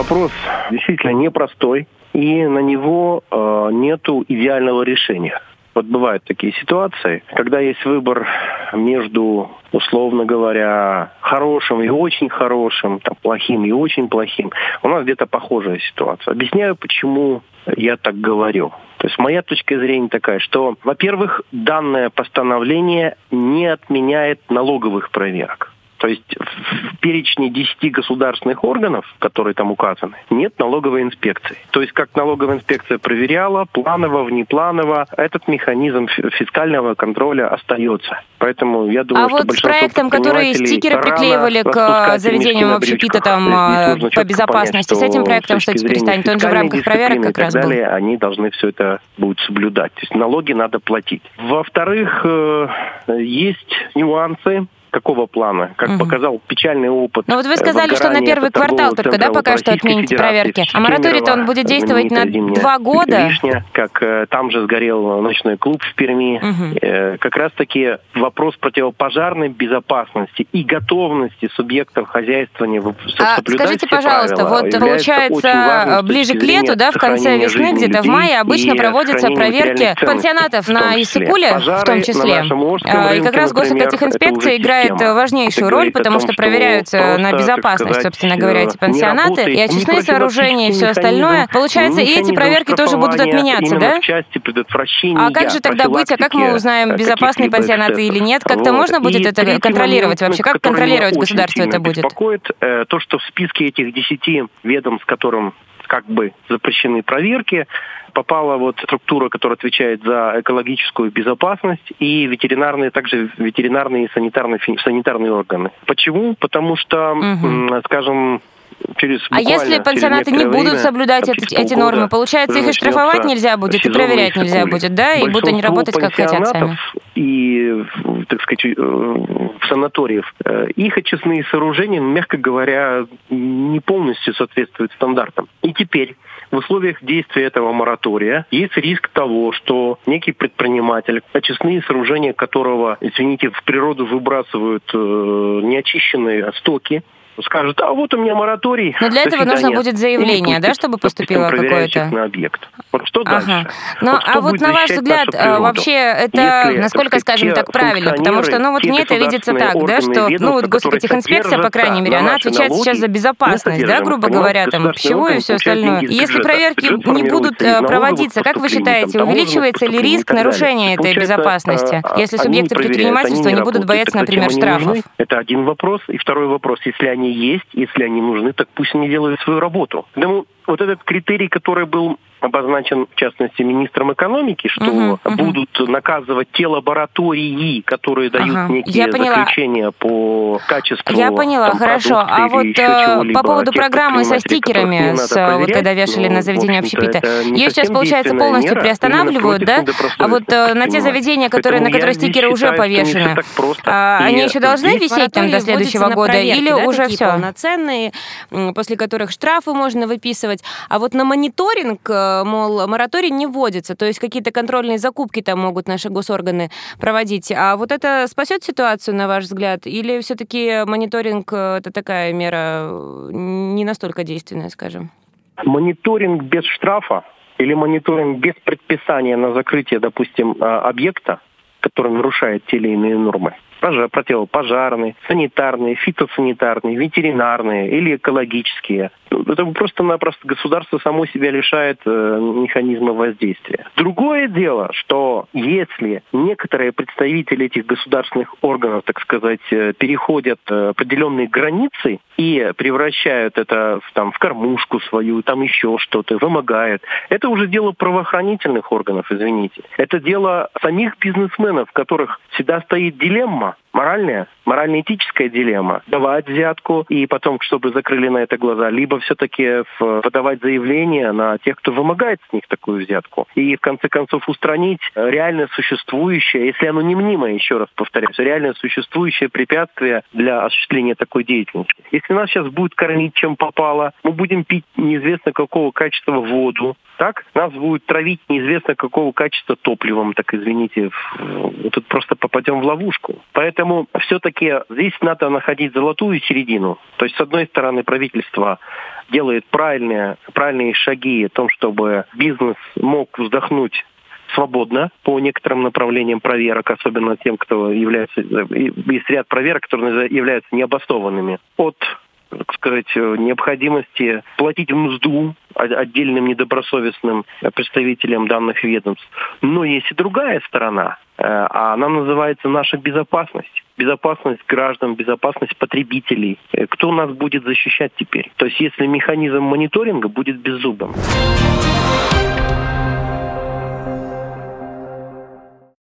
вопрос действительно непростой, и на него нету идеального решения. Вот бывают такие ситуации, когда есть выбор между, условно говоря, хорошим и очень хорошим, плохим и очень плохим. У нас где-то похожая ситуация. Объясняю, почему я так говорю. То есть моя точка зрения такая, что, во-первых, данное постановление не отменяет налоговых проверок. То есть в перечне 10 государственных органов, которые там указаны, нет налоговой инспекции. То есть как налоговая инспекция проверяла, планово, внепланово, этот механизм фискального контроля остается. Поэтому я думаю, что вот с проектом, который стикеры приклеивали к заведениям общепита по безопасности, с этим проектом что теперь станет? Он же в рамках проверок как раз был. Они должны все это будут соблюдать. То есть налоги надо платить. Во-вторых, есть нюансы. Какого плана? Как показал печальный опыт. Но вот вы сказали, что на первый квартал только, да, пока что отмените проверки. А мораторий-то он будет действовать на 2 года? Вишня, как там же сгорел ночной клуб в Перми. Как раз-таки вопрос противопожарной безопасности и готовности субъектов хозяйствования соблюдать скажите, пожалуйста, вот получается, ближе к лету, да, в конце весны, где-то в мае, обычно проводятся проверки пансионатов на Иссык-Куле, в том числе. И как раз госэкотехинспекция играет важнейшую роль, потому что проверяются на безопасность, собственно говоря, эти пансионаты, и очистные сооружения, и все остальное. Получается, и эти проверки тоже будут отменяться, да? А как же тогда быть? А как мы узнаем, безопасные пансионаты или нет? Как-то можно будет это контролировать вообще? Как контролировать государство это будет? Беспокоит то, что в списке этих 10 ведомств, которым как бы запрещены проверки, попала структура, которая отвечает за экологическую безопасность, и также ветеринарные и санитарные органы. Почему? Потому что, скажем, если пансионаты не будут соблюдать эти нормы, получается, их и штрафовать нельзя будет, и проверять нельзя будет, да? И будут они работать, как хотят сами. И, так сказать, санаториев, их очистные сооружения, мягко говоря, не полностью соответствуют стандартам. И теперь в условиях действия этого моратория есть риск того, что некий предприниматель, очистные сооружения которого, извините, в природу выбрасывают неочищенные стоки, скажет, а вот у меня мораторий. Но для этого нужно будет заявление, да, чтобы поступило какое-то? На объект. Вот что дальше? Ну, а вот на ваш взгляд, вообще это, насколько, скажем так, правильно? Потому что, мне это видится так, да, что, госэкотехинспекция, по крайней мере, она отвечает сейчас за безопасность, да, грубо говоря, пищевую и все остальное. И если проверки не будут проводиться, как вы считаете, увеличивается ли риск нарушения этой безопасности, если субъекты предпринимательства не будут бояться, например, штрафов? Это один вопрос. И второй вопрос, если они есть, если они нужны, так пусть они делают свою работу. Думаю, вот этот критерий, который был обозначен, в частности, министром экономики, что будут наказывать те лаборатории, которые дают некие заключения по качеству. Я поняла, хорошо. А вот по поводу программы со стикерами, когда вешали на заведение общепита, ее сейчас, получается, полностью приостанавливают, да? А вот на те заведения, на которые стикеры уже повешены, они еще должны висеть там до следующего года или уже все? Полноценные, после которых штрафы можно выписывать. А вот на мониторинг, мол, мораторий не вводится, то есть какие-то контрольные закупки там могут наши госорганы проводить. А вот это спасет ситуацию, на ваш взгляд? Или все-таки мониторинг — это такая мера не настолько действенная, скажем? Мониторинг без штрафа или мониторинг без предписания на закрытие, допустим, объекта, который нарушает те или иные нормы, противопожарные, санитарные, фитосанитарные, ветеринарные или экологические. Это просто-напросто государство само себя лишает механизма воздействия. Другое дело, что если некоторые представители этих государственных органов, так сказать, переходят определенные границы и превращают это в кормушку свою, там еще что-то, вымогают, это уже дело правоохранительных органов, извините. Это дело самих бизнесменов, в которых всегда стоит дилемма, морально-этическая дилемма. Давать взятку и потом, чтобы закрыли на это глаза, либо все-таки подавать заявление на тех, кто вымогает с них такую взятку. И в конце концов устранить реально существующее, если оно не мнимое, еще раз повторяюсь, реально существующее препятствие для осуществления такой деятельности. Если нас сейчас будут кормить чем попало, мы будем пить неизвестно какого качества воду, так? Нас будут травить неизвестно какого качества топливом, так извините, тут просто попадем в ловушку. Поэтому Поэтому все-таки здесь надо находить золотую середину. То есть, с одной стороны, правительство делает правильные шаги о том, чтобы бизнес мог вздохнуть свободно по некоторым направлениям проверок, особенно тем, кто является... Есть ряд проверок, которые являются необоснованными. От, так сказать, необходимости платить мзду отдельным недобросовестным представителям данных ведомств. Но есть и другая сторона, а она называется наша безопасность. Безопасность граждан, безопасность потребителей. Кто нас будет защищать теперь? То есть если механизм мониторинга будет беззубым.